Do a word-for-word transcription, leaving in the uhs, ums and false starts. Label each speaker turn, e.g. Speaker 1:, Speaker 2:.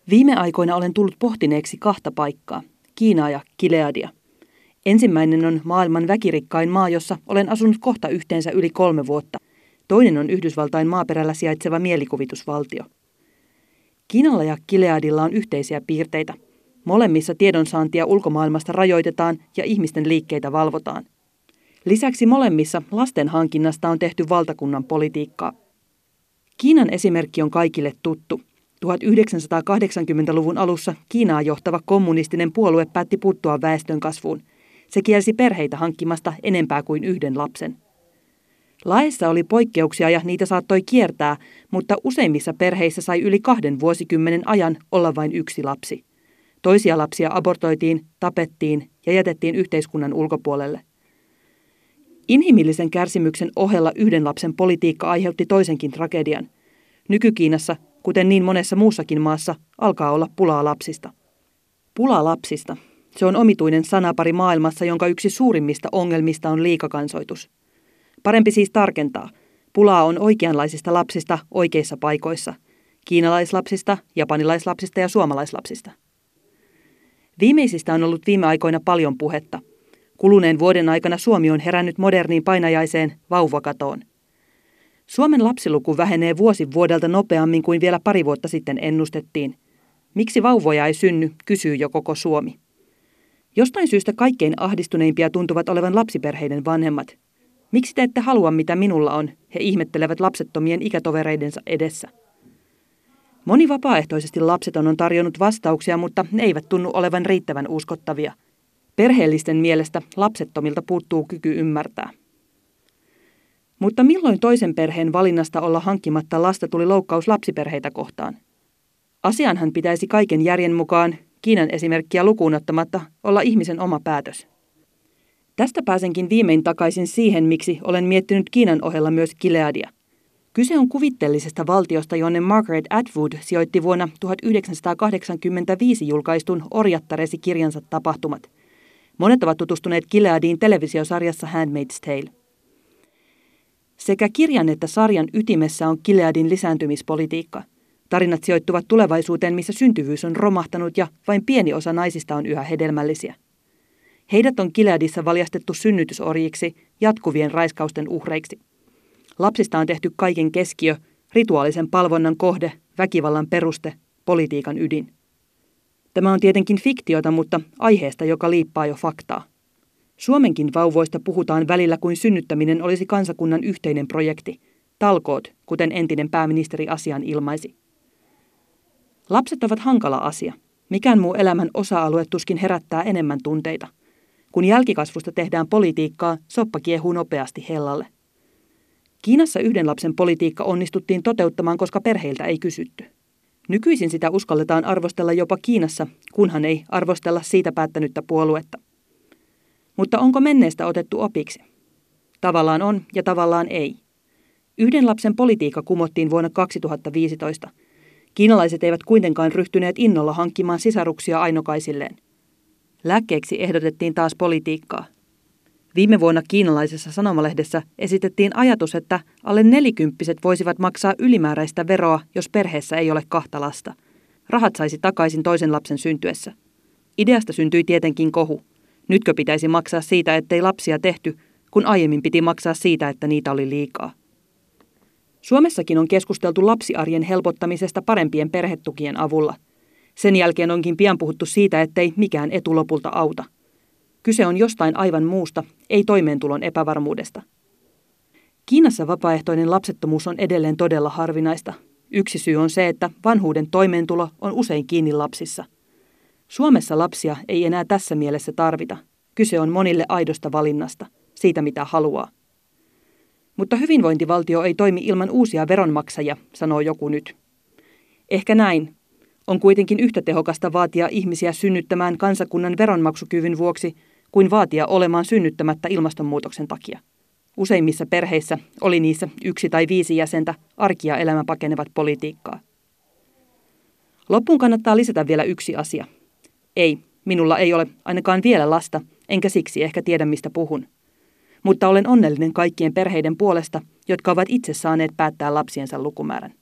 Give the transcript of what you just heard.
Speaker 1: Viime aikoina olen tullut pohtineeksi kahta paikkaa, Kiinaa ja Gileadia. Ensimmäinen on maailman väkirikkain maa, jossa olen asunut kohta yhteensä yli kolme vuotta. Toinen on Yhdysvaltain maaperällä sijaitseva mielikuvitusvaltio. Kiinalla ja Gileadilla on yhteisiä piirteitä. Molemmissa tiedonsaantia ulkomaailmasta rajoitetaan ja ihmisten liikkeitä valvotaan. Lisäksi molemmissa lasten hankinnasta on tehty valtakunnan politiikkaa. Kiinan esimerkki on kaikille tuttu. tuhatyhdeksänsataakahdeksankymmentäluvun alussa Kiinaa johtava kommunistinen puolue päätti puuttua väestönkasvuun. Se kielsi perheitä hankkimasta enempää kuin yhden lapsen. Laissa oli poikkeuksia ja niitä saattoi kiertää, mutta useimmissa perheissä sai yli kahden vuosikymmenen ajan olla vain yksi lapsi. Toisia lapsia abortoitiin, tapettiin ja jätettiin yhteiskunnan ulkopuolelle. Inhimillisen kärsimyksen ohella yhden lapsen politiikka aiheutti toisenkin tragedian. Nyky-Kiinassa, kuten niin monessa muussakin maassa, alkaa olla pulaa lapsista. Pula lapsista. Se on omituinen sanapari maailmassa, jonka yksi suurimmista ongelmista on liikakansoitus. Parempi siis tarkentaa. Pulaa on oikeanlaisista lapsista oikeissa paikoissa. Kiinalaislapsista, japanilaislapsista ja suomalaislapsista. Viimeisistä on ollut viime aikoina paljon puhetta. Kuluneen vuoden aikana Suomi on herännyt moderniin painajaiseen vauvakatoon. Suomen lapsiluku vähenee vuosi vuodelta nopeammin kuin vielä pari vuotta sitten ennustettiin. Miksi vauvoja ei synny, kysyy jo koko Suomi. Jostain syystä kaikkein ahdistuneimpia tuntuvat olevan lapsiperheiden vanhemmat. Miksi te ette halua, mitä minulla on, he ihmettelevät lapsettomien ikätovereidensa edessä. Moni vapaaehtoisesti lapseton on tarjonnut vastauksia, mutta ne eivät tunnu olevan riittävän uskottavia. Perheellisten mielestä lapsettomilta puuttuu kyky ymmärtää. Mutta milloin toisen perheen valinnasta olla hankkimatta lasta tuli loukkaus lapsiperheitä kohtaan? Asianhan pitäisi kaiken järjen mukaan, Kiinan esimerkkiä lukuun ottamatta, olla ihmisen oma päätös. Tästä pääsenkin viimein takaisin siihen, miksi olen miettinyt Kiinan ohella myös Gileadia. Kyse on kuvitteellisesta valtiosta, jonne Margaret Atwood sijoitti vuonna tuhatyhdeksänsataakahdeksankymmentäviisi julkaistun Orjattaresi-kirjansa tapahtumat. Monet ovat tutustuneet Gileadiin televisiosarjassa Handmaid's Tale. Sekä kirjan että sarjan ytimessä on Gileadin lisääntymispolitiikka. Tarinat sijoittuvat tulevaisuuteen, missä syntyvyys on romahtanut ja vain pieni osa naisista on yhä hedelmällisiä. Heidät on Gileadissa valjastettu synnytysorjiksi, jatkuvien raiskausten uhreiksi. Lapsista on tehty kaiken keskiö, rituaalisen palvonnan kohde, väkivallan peruste, politiikan ydin. Tämä on tietenkin fiktiota, mutta aiheesta, joka liippaa jo faktaa. Suomenkin vauvoista puhutaan välillä kuin synnyttäminen olisi kansakunnan yhteinen projekti. Talkoot, kuten entinen pääministeri asian ilmaisi. Lapset ovat hankala asia. Mikään muu elämän osa-alue tuskin herättää enemmän tunteita. Kun jälkikasvusta tehdään politiikkaa, soppa kiehuu nopeasti hellalle. Kiinassa yhden lapsen politiikka onnistuttiin toteuttamaan, koska perheiltä ei kysytty. Nykyisin sitä uskalletaan arvostella jopa Kiinassa, kunhan ei arvostella siitä päättänyttä puoluetta. Mutta onko menneestä otettu opiksi? Tavallaan on ja tavallaan ei. Yhden lapsen politiikka kumottiin vuonna kaksituhattaviisitoista. Kiinalaiset eivät kuitenkaan ryhtyneet innolla hankkimaan sisaruksia ainokaisilleen. Lääkkeeksi ehdotettiin taas politiikkaa. Viime vuonna kiinalaisessa sanomalehdessä esitettiin ajatus, että alle nelikymppiset voisivat maksaa ylimääräistä veroa, jos perheessä ei ole kahta lasta. Rahat saisi takaisin toisen lapsen syntyessä. Ideasta syntyi tietenkin kohu. Nytkö pitäisi maksaa siitä, ettei lapsia tehty, kun aiemmin piti maksaa siitä, että niitä oli liikaa. Suomessakin on keskusteltu lapsiarjen helpottamisesta parempien perhetukien avulla. Sen jälkeen onkin pian puhuttu siitä, ettei mikään etu lopulta auta. Kyse on jostain aivan muusta, ei toimeentulon epävarmuudesta. Kiinassa vapaaehtoinen lapsettomuus on edelleen todella harvinaista. Yksi syy on se, että vanhuuden toimeentulo on usein kiinni lapsissa. Suomessa lapsia ei enää tässä mielessä tarvita. Kyse on monille aidosta valinnasta, siitä mitä haluaa. Mutta hyvinvointivaltio ei toimi ilman uusia veronmaksajia, sanoo joku nyt. Ehkä näin. On kuitenkin yhtä tehokasta vaatia ihmisiä synnyttämään kansakunnan veronmaksukyvyn vuoksi, kuin vaatia olemaan synnyttämättä ilmastonmuutoksen takia. Useimmissa perheissä, oli niissä yksi tai viisi jäsentä, arki ja elämä pakenevat politiikkaa. Loppuun kannattaa lisätä vielä yksi asia. Ei, minulla ei ole ainakaan vielä lasta, enkä siksi ehkä tiedä mistä puhun. Mutta olen onnellinen kaikkien perheiden puolesta, jotka ovat itse saaneet päättää lapsiensa lukumäärän.